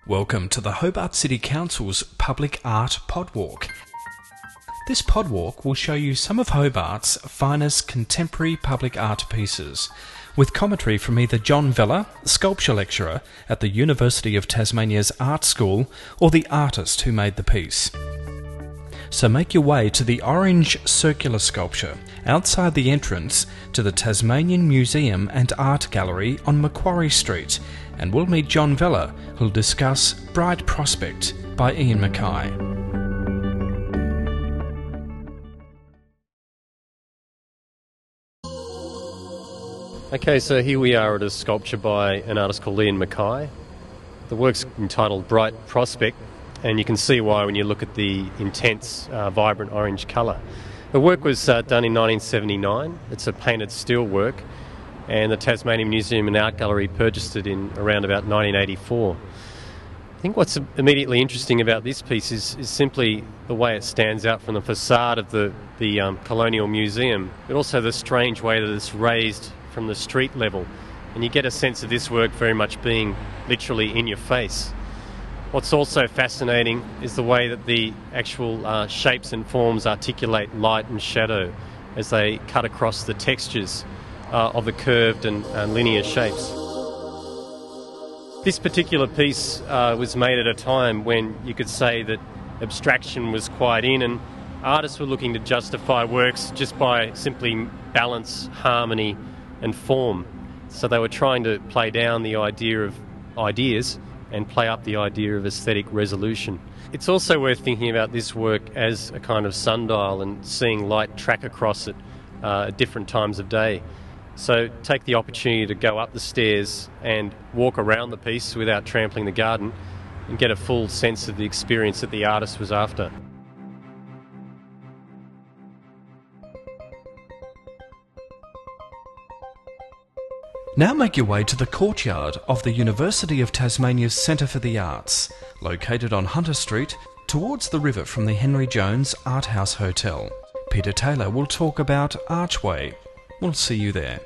Welcome to the Hobart City Council's Public Art Podwalk. This podwalk will show you some of Hobart's finest contemporary public art pieces, with commentary from either John Vella, sculpture lecturer at the University of Tasmania's Art School, or the artist who made the piece. So make your way to the orange circular sculpture outside the entrance to the Tasmanian Museum and Art Gallery on Macquarie Street, and we'll meet John Vella, who'll discuss Bright Prospect by Ian Mackay. Okay, so here we are at a sculpture by an artist called Ian Mackay. The work's entitled Bright Prospect, and you can see why when you look at the intense, vibrant orange colour. The work was done in 1979. It's a painted steel work, and the Tasmanian Museum and Art Gallery purchased it in around about 1984. I think what's immediately interesting about this piece is simply the way it stands out from the facade of the Colonial Museum, but also the strange way that it's raised from the street level. And you get a sense of this work very much being literally in your face. What's also fascinating is the way that the actual shapes and forms articulate light and shadow as they cut across the textures of the curved and linear shapes. This particular piece was made at a time when you could say that abstraction was quite in, and artists were looking to justify works just by simply balance, harmony and form. So they were trying to play down the idea of ideas and play up the idea of aesthetic resolution. It's also worth thinking about this work as a kind of sundial and seeing light track across it at different times of day. So take the opportunity to go up the stairs and walk around the piece without trampling the garden and get a full sense of the experience that the artist was after. Now make your way to the courtyard of the University of Tasmania's Centre for the Arts, located on Hunter Street, towards the river from the Henry Jones Art House Hotel. Peter Taylor will talk about Archway. We'll see you there.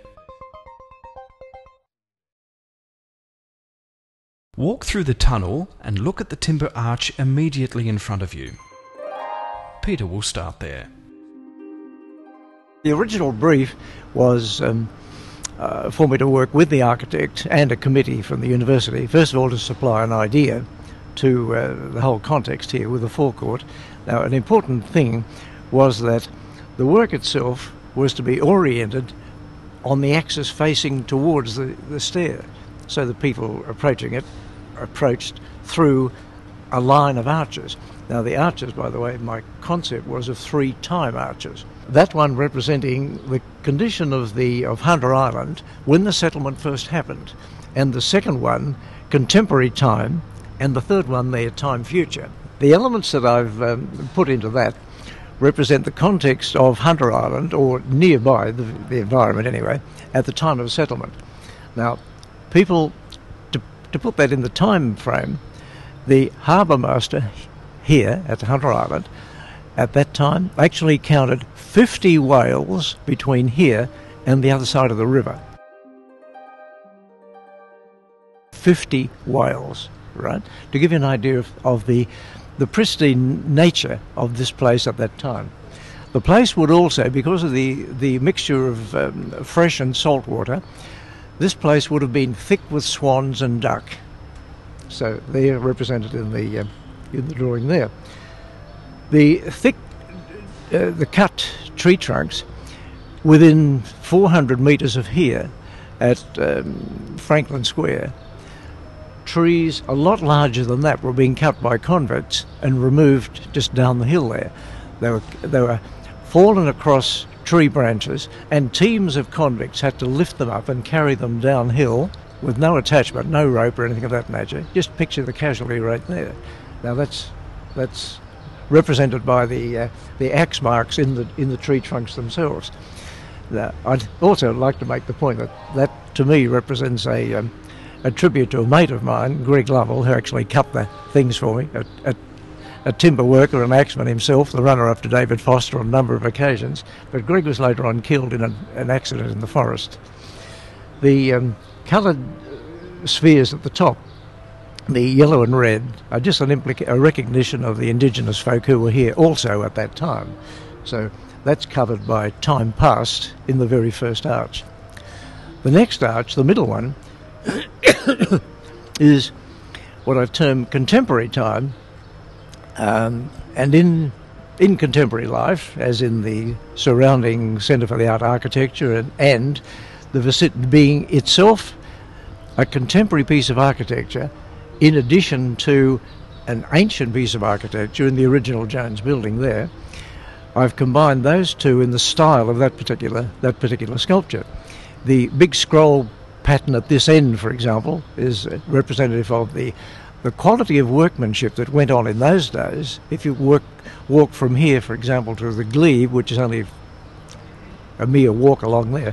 Walk through the tunnel and look at the timber arch immediately in front of you. Peter will start there. The original brief was for me to work with the architect and a committee from the university, first of all to supply an idea to the whole context here with the forecourt. Now, an important thing was that the work itself was to be oriented on the axis facing towards the stair, so the people approaching it approached through a line of arches. Now, the arches, by the way, my concept was of 3 time arches. That one representing the condition of Hunter Island when the settlement first happened, and the second one contemporary time, and the third one there time future. The elements that I've put into that represent the context of Hunter Island, or nearby, the environment anyway, at the time of settlement. Now, people, to put that in the time frame, the harbour master here at Hunter Island at that time actually counted 50 whales between here and the other side of the river. 50 whales, right? To give you an idea of the pristine nature of this place at that time. The place would also, because of the mixture of fresh and salt water, this place would have been thick with swans and duck. So they are represented in the drawing there. The cut tree trunks within 400 metres of here at Franklin Square, trees a lot larger than that were being cut by convicts and removed just down the hill there. They were fallen across tree branches, and teams of convicts had to lift them up and carry them downhill with no attachment, no rope or anything of that nature. Just picture the casualty right there. Now that's represented by the axe marks in the tree trunks themselves. Now, I'd also like to make the point that to me represents a tribute to a mate of mine, Greg Lovell, who actually cut the things for me, a timber worker, an axeman himself, the runner-up to David Foster on a number of occasions, but Greg was later on killed in an accident in the forest. The coloured spheres at the top the yellow and red are just a recognition of the indigenous folk who were here also at that time. So that's covered by time past in the very first arch. The next arch, the middle one, is what I've termed contemporary time, and in contemporary life, as in the surrounding Centre for the Art Architecture and the vicinity being itself a contemporary piece of architecture, in addition to an ancient piece of architecture in the original Jones building there, I've combined those two in the style of that particular sculpture. The big scroll pattern at this end, for example, is representative of the quality of workmanship that went on in those days. If you walk from here, for example, to the Glebe, which is only a mere walk along there,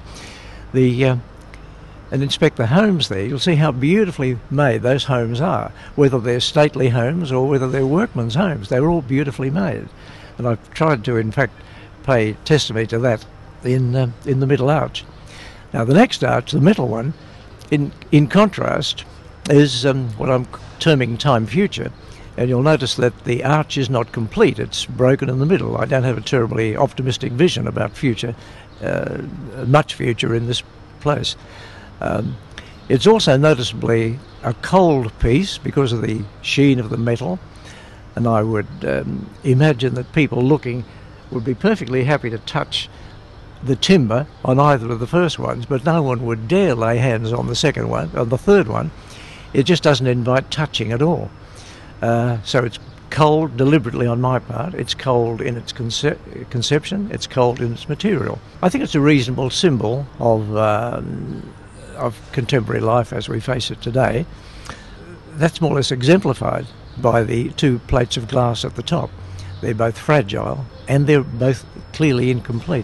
and inspect the homes there, you'll see how beautifully made those homes are. Whether they're stately homes or whether they're workmen's homes, they're all beautifully made. And I've tried to, in fact, pay testimony to that in the middle arch. Now, the next arch, the middle one, in contrast, is what I'm terming time future, and you'll notice that the arch is not complete. It's broken in the middle. I don't have a terribly optimistic vision about much future in this place. It's also noticeably a cold piece because of the sheen of the metal, and I would imagine that people looking would be perfectly happy to touch the timber on either of the first ones, but no one would dare lay hands on the second one, on the third one. It just doesn't invite touching at all. So it's cold deliberately on my part. It's cold in its conception. It's cold in its material. I think it's a reasonable symbol of contemporary life as we face it today. That's more or less exemplified by the two plates of glass at the top. They're both fragile and they're both clearly incomplete.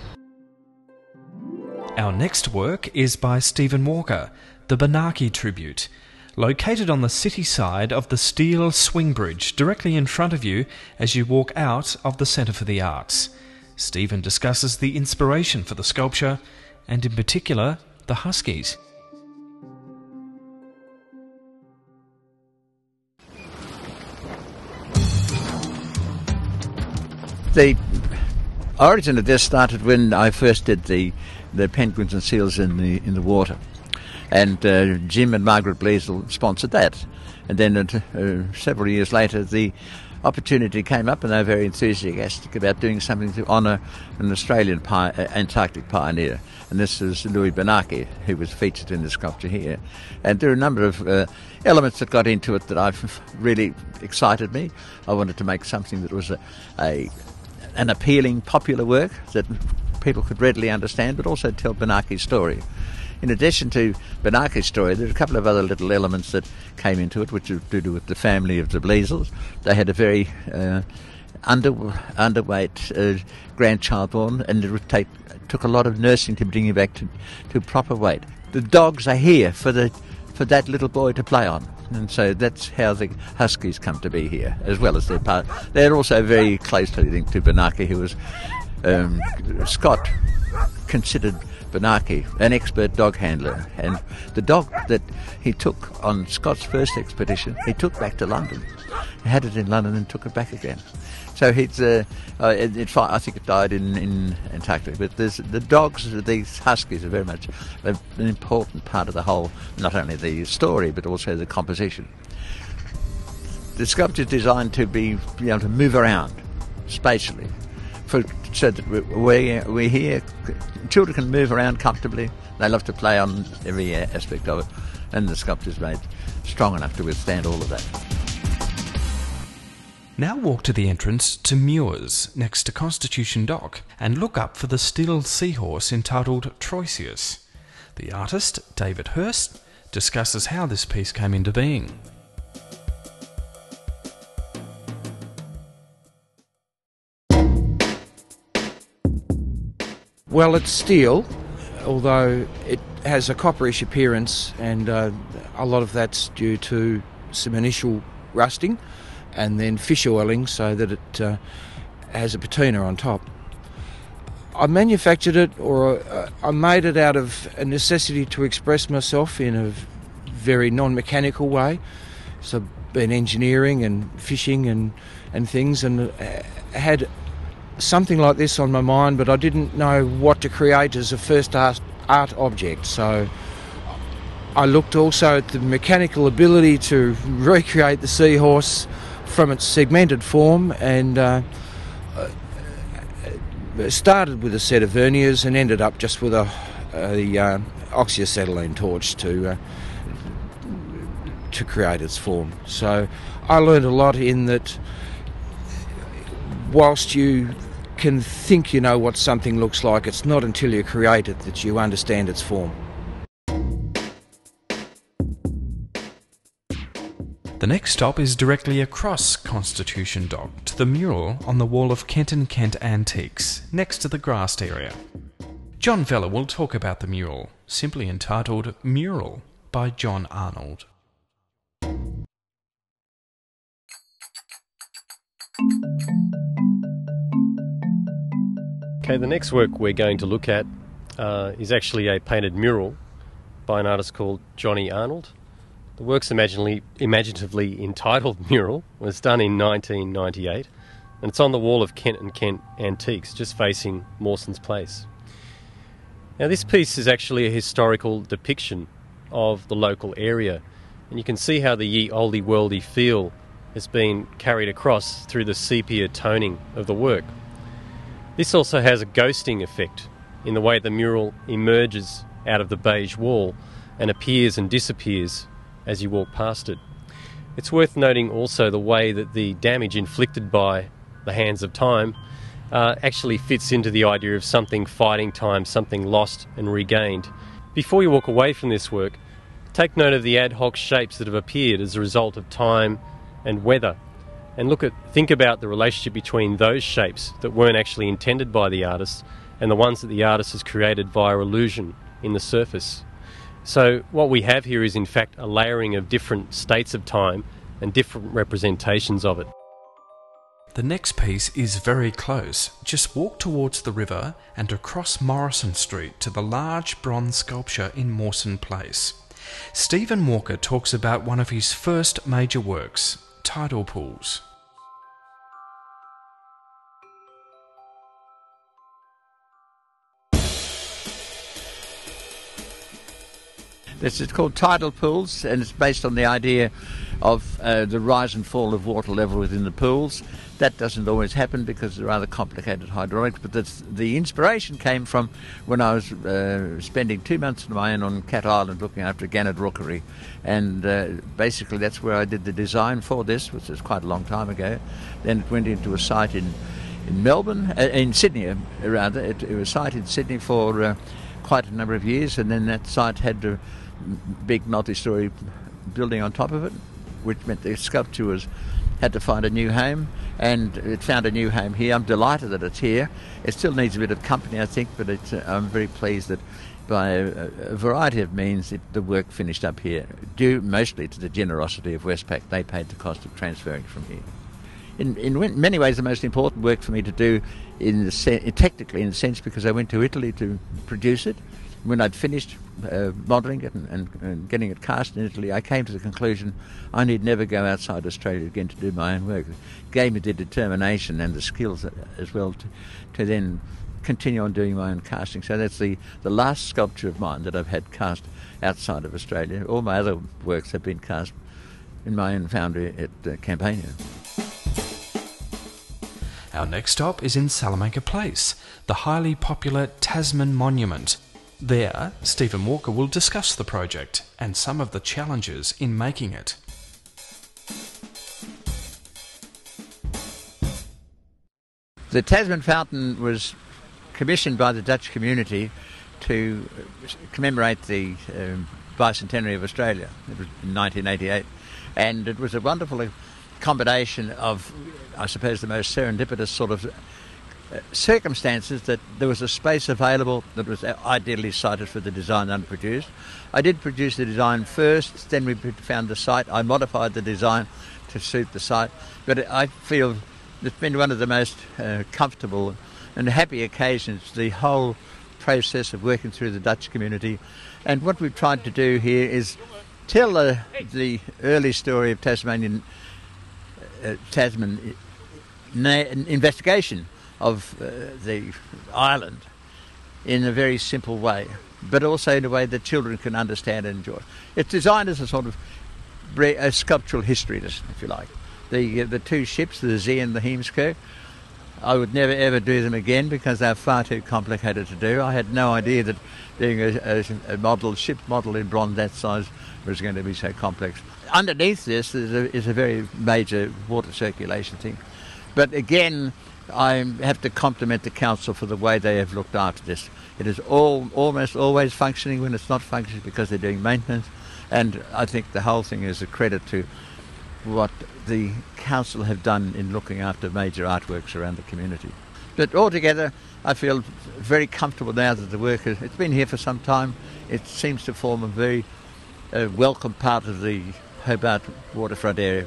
Our next work is by Stephen Walker, the Bernanke Tribute, located on the city side of the steel swing bridge directly in front of you as you walk out of the Centre for the Arts. Stephen discusses the inspiration for the sculpture and in particular the Huskies. The origin of this started when I first did the penguins and seals in the water, and Jim and Margaret Bleasel sponsored that. And then several years later, the opportunity came up, and they were very enthusiastic about doing something to honour an Australian Antarctic pioneer. And this is Louis Bernanke, who was featured in the sculpture here. And there are a number of elements that got into it that I've really excited me. I wanted to make something that was an appealing, popular work that people could readily understand, but also tell Bernanke's story. In addition to Bernanke's story, there are a couple of other little elements that came into it, which are to do with the family of the Bleasels. They had a very underweight grandchild born, and it took a lot of nursing to bring him back to proper weight. The dogs are here for that little boy to play on. And so that's how the Huskies come to be here, as well as their part. They're also very closely linked to Bernanke, who was Scott considered Bernanke an expert dog handler, and the dog that he took on Scott's first expedition, he took back to London. He had it in London and took it back again. So he's, I think it died in Antarctica. But the dogs, these Huskies, are very much an important part of the whole, not only the story, but also the composition. The sculpture is designed to be able to move around spatially, so that we're here. Children can move around comfortably. They love to play on every aspect of it, and the sculpture's made strong enough to withstand all of that. Now walk to the entrance to Muirs, next to Constitution Dock, and look up for the steel seahorse entitled Troisius. The artist, David Hurst, discusses how this piece came into being. Well, it's steel, although it has a copperish appearance, and a lot of that's due to some initial rusting and then fish oiling so that it has a patina on top. I manufactured it, or I made it out of a necessity to express myself in a very non-mechanical way. So I've been engineering and fishing and things, and had something like this on my mind, but I didn't know what to create as a first art object. So I looked also at the mechanical ability to recreate the seahorse from its segmented form, and started with a set of verniers and ended up just with a oxyacetylene torch to create its form. So I learned a lot in that. Whilst you can think you know what something looks like, it's not until you create it that you understand its form. The next stop is directly across Constitution Dock to the mural on the wall of Kent & Kent Antiques, next to the grassed area. John Vella will talk about the mural, simply entitled Mural by John Arnold. Okay, the next work we're going to look at is actually a painted mural by an artist called Johnny Arnold. The work's imaginatively entitled Mural. It was done in 1998, and it's on the wall of Kent & Kent Antiques, just facing Mawson's Place. Now, this piece is actually a historical depiction of the local area, and you can see how the ye olde worldy feel has been carried across through the sepia toning of the work. This also has a ghosting effect in the way the mural emerges out of the beige wall and appears and disappears as you walk past it. It's worth noting also the way that the damage inflicted by the hands of time actually fits into the idea of something fighting time, something lost and regained. Before you walk away from this work, take note of the ad hoc shapes that have appeared as a result of time and weather, and think about the relationship between those shapes that weren't actually intended by the artist and the ones that the artist has created via illusion in the surface. So what we have here is in fact a layering of different states of time and different representations of it. The next piece is very close. Just walk towards the river and across Morrison Street to the large bronze sculpture in Mawson Place. Stephen Walker talks about one of his first major works, Tidal Pools. This is called Tidal Pools, and it's based on the idea of the rise and fall of water level within the pools. That doesn't always happen because they're rather complicated hydraulics, but the inspiration came from when I was spending 2 months of my own on Cat Island looking after Gannet Rookery, and basically that's where I did the design for this, which was quite a long time ago. Then it went into a site in Melbourne, in Sydney rather. It was a site in Sydney for quite a number of years, and then that site had a big multi-storey building on top of it, which meant the sculpture had to find a new home, and it found a new home here. I'm delighted that it's here. It still needs a bit of company, I think, but I'm very pleased that by a variety of means the work finished up here, due mostly to the generosity of Westpac. They paid the cost of transferring from here. In many ways, the most important work for me to do, technically in the sense, because I went to Italy to produce it. When I'd finished modelling it and getting it cast in Italy, I came to the conclusion I need never go outside Australia again to do my own work. It gave me the determination and the skills as well to then continue on doing my own casting. So that's the last sculpture of mine that I've had cast outside of Australia. All my other works have been cast in my own foundry at Campania. Our next stop is in Salamanca Place, the highly popular Tasman Monument. There, Stephen Walker will discuss the project and some of the challenges in making it. The Tasman Fountain was commissioned by the Dutch community to commemorate the bicentenary of Australia. It was in 1988, and it was a wonderful combination of, I suppose, the most serendipitous sort of circumstances that there was a space available that was ideally sited for the design unproduced. I did produce the design first, then we found the site. I modified the design to suit the site, but I feel it's been one of the most comfortable and happy occasions, the whole process of working through the Dutch community. And what we've tried to do here is tell the early story of Tasman investigation of the island in a very simple way, but also in a way that children can understand and enjoy. It's designed as a sort of a sculptural history lesson, if you like. The two ships, the Z and the Heemskerk, I would never ever do them again because they're far too complicated to do. I had no idea that doing a ship model in bronze that size was going to be so complex. Underneath this is a very major water circulation thing. But again, I have to compliment the council for the way they have looked after this. It is almost always functioning when it's not functioning because they're doing maintenance. And I think the whole thing is a credit to what the council have done in looking after major artworks around the community. But altogether, I feel very comfortable now that the work it's been here for some time. It seems to form a very welcome part of the Hobart waterfront area.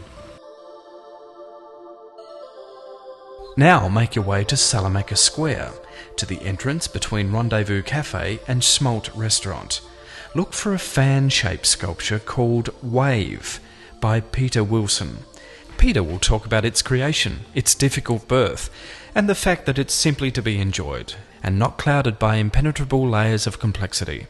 Now make your way to Salamaker Square, to the entrance between Rendezvous Cafe and Smolt Restaurant. Look for a fan-shaped sculpture called Wave by Peter Wilson. Peter will talk about its creation, its difficult birth, and the fact that it's simply to be enjoyed, and not clouded by impenetrable layers of complexity.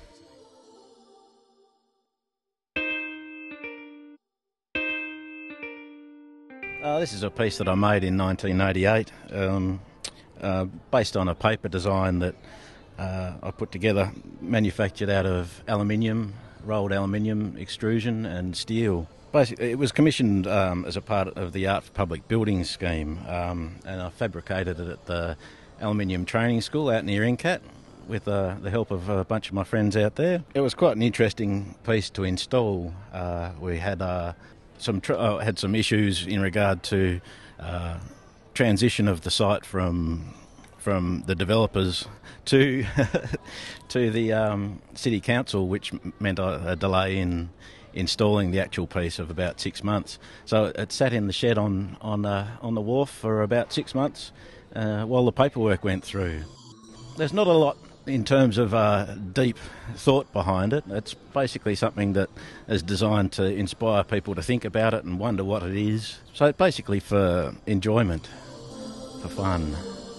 This is a piece that I made in 1988, based on a paper design that I put together, manufactured out of aluminium, rolled aluminium extrusion and steel. Basically, it was commissioned as a part of the Art for Public Buildings scheme, and I fabricated it at the Aluminium Training School out near Incat with the help of a bunch of my friends out there. It was quite an interesting piece to install. We had some issues in regard to transition of the site from the developers to to the city council, which meant a delay in installing the actual piece of about 6 months. So it sat in the shed on the wharf for about 6 months while the paperwork went through. There's not a lot in terms of deep thought behind it. It's basically something that is designed to inspire people to think about it and wonder what it is. So basically for enjoyment, for fun.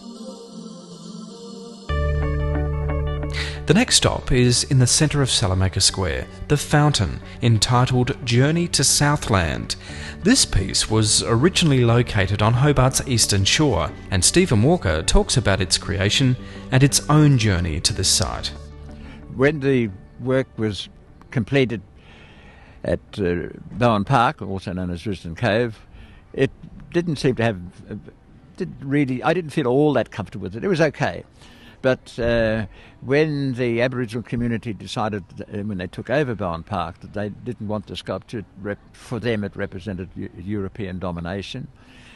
The next stop is in the centre of Salamaker Square, the fountain, entitled Journey to Southland. This piece was originally located on Hobart's eastern shore, and Stephen Walker talks about its creation and its own journey to this site. When the work was completed at Bowen Park, also known as Risdon Cove, it didn't seem to have... I didn't feel all that comfortable with it. It was okay. But when the Aboriginal community decided, when they took over Bowen Park, that they didn't want the sculpture, for them it represented European domination.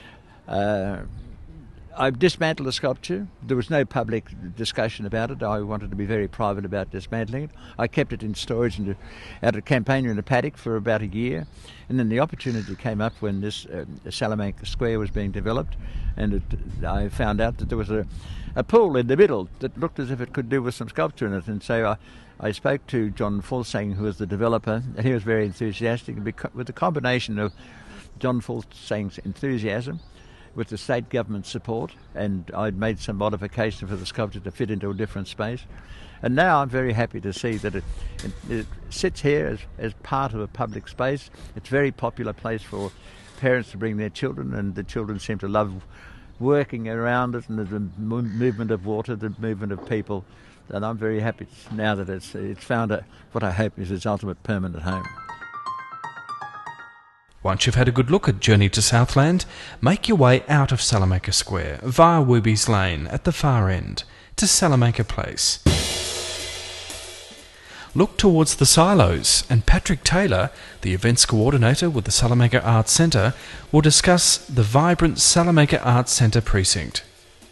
I dismantled the sculpture. There was no public discussion about it. I wanted to be very private about dismantling it. I kept it in storage out at Campania in a paddock for about a year. And then the opportunity came up when this Salamaker Square was being developed, and I found out that there was a pool in the middle that looked as if it could do with some sculpture in it. And so I spoke to John Fulsang, who was the developer, and he was very enthusiastic. With the combination of John Fulsang's enthusiasm with the state government support, and I'd made some modification for the sculpture to fit into a different space. And now I'm very happy to see that it sits here as part of a public space. It's a very popular place for parents to bring their children, and the children seem to love working around it, and the movement of water, the movement of people. And I'm very happy now that it's found what I hope is its ultimate permanent home. Once you've had a good look at Journey to Southland, make your way out of Salamaker Square via Woobies Lane at the far end to Salamaker Place. Look towards the silos, and Patrick Taylor, the events coordinator with the Salamaker Arts Centre, will discuss the vibrant Salamaker Arts Centre precinct.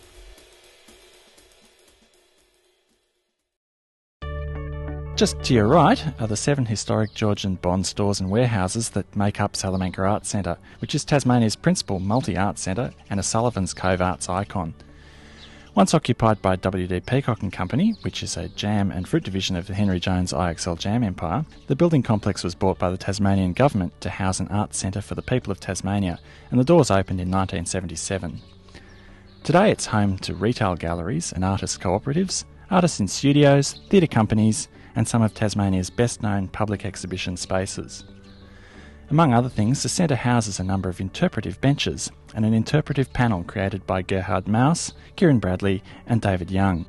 Just to your right are the 7 historic George and Bond stores and warehouses that make up Salamaker Arts Centre, which is Tasmania's principal multi-art centre and a Sullivan's Cove arts icon. Once occupied by W.D. Peacock and Company, which is a jam and fruit division of the Henry Jones IXL jam empire, the building complex was bought by the Tasmanian government to house an arts centre for the people of Tasmania, and the doors opened in 1977. Today it's home to retail galleries and artist cooperatives, artists in studios, theatre companies, and some of Tasmania's best-known public exhibition spaces. Among other things, the centre houses a number of interpretive benches and an interpretive panel created by Gerhard Maus, Kieran Bradley and David Young.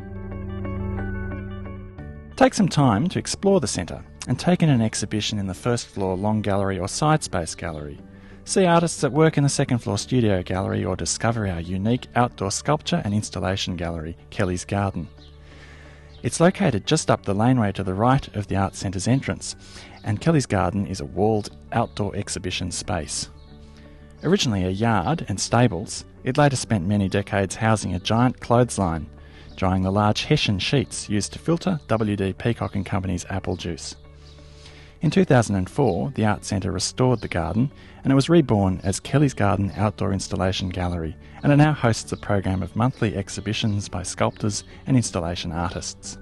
Take some time to explore the centre and take in an exhibition in the first floor long gallery or side space gallery. See artists at work in the second floor studio gallery or discover our unique outdoor sculpture and installation gallery, Kelly's Garden. It's located just up the laneway to the right of the Arts Centre's entrance, and Kelly's Garden is a walled outdoor exhibition space. Originally a yard and stables, it later spent many decades housing a giant clothesline, drying the large Hessian sheets used to filter W.D. Peacock and Company's apple juice. In 2004, the Arts Centre restored the garden, and it was reborn as Kelly's Garden Outdoor Installation Gallery, and it now hosts a program of monthly exhibitions by sculptors and installation artists.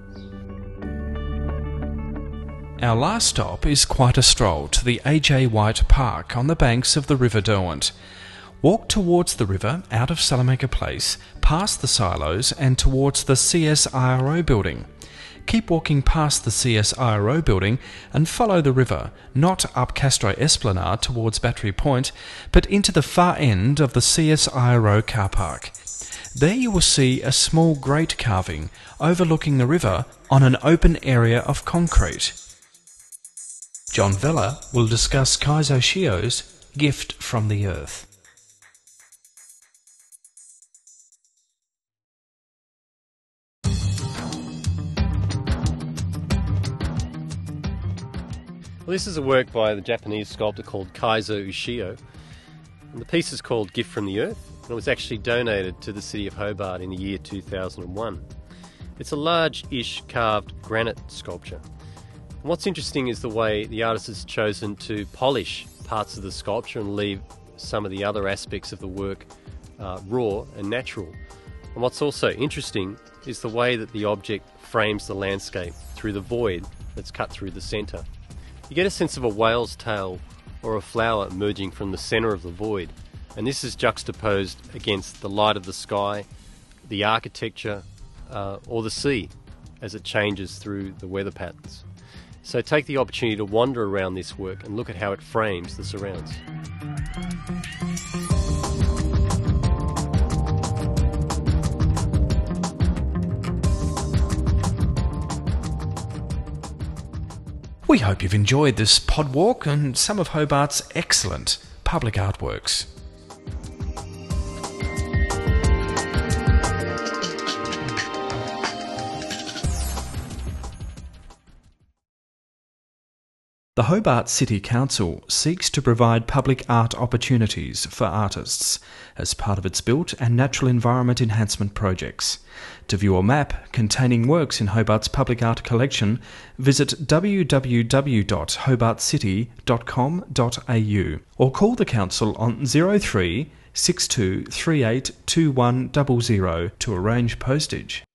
Our last stop is quite a stroll to the A.J. White Park on the banks of the River Derwent. Walk towards the river out of Salamanca Place, past the silos and towards the CSIRO building. Keep walking past the CSIRO building and follow the river, not up Castro Esplanade towards Battery Point, but into the far end of the CSIRO car park. There you will see a small grate carving overlooking the river on an open area of concrete. John Vella will discuss Kaizo Shio's Gift from the Earth. Well, this is a work by the Japanese sculptor called Kaizo Ushio. And the piece is called Gift from the Earth, and it was actually donated to the city of Hobart in the year 2001. It's a large-ish carved granite sculpture. And what's interesting is the way the artist has chosen to polish parts of the sculpture and leave some of the other aspects of the work raw and natural. And what's also interesting is the way that the object frames the landscape through the void that's cut through the centre. You get a sense of a whale's tail or a flower emerging from the centre of the void, and this is juxtaposed against the light of the sky, the architecture, or the sea as it changes through the weather patterns. So take the opportunity to wander around this work and look at how it frames the surrounds. We hope you've enjoyed this pod walk and some of Hobart's excellent public artworks. The Hobart City Council seeks to provide public art opportunities for artists as part of its built and natural environment enhancement projects. To view a map containing works in Hobart's public art collection, visit www.hobartcity.com.au or call the Council on 03 6238 2100 to arrange postage.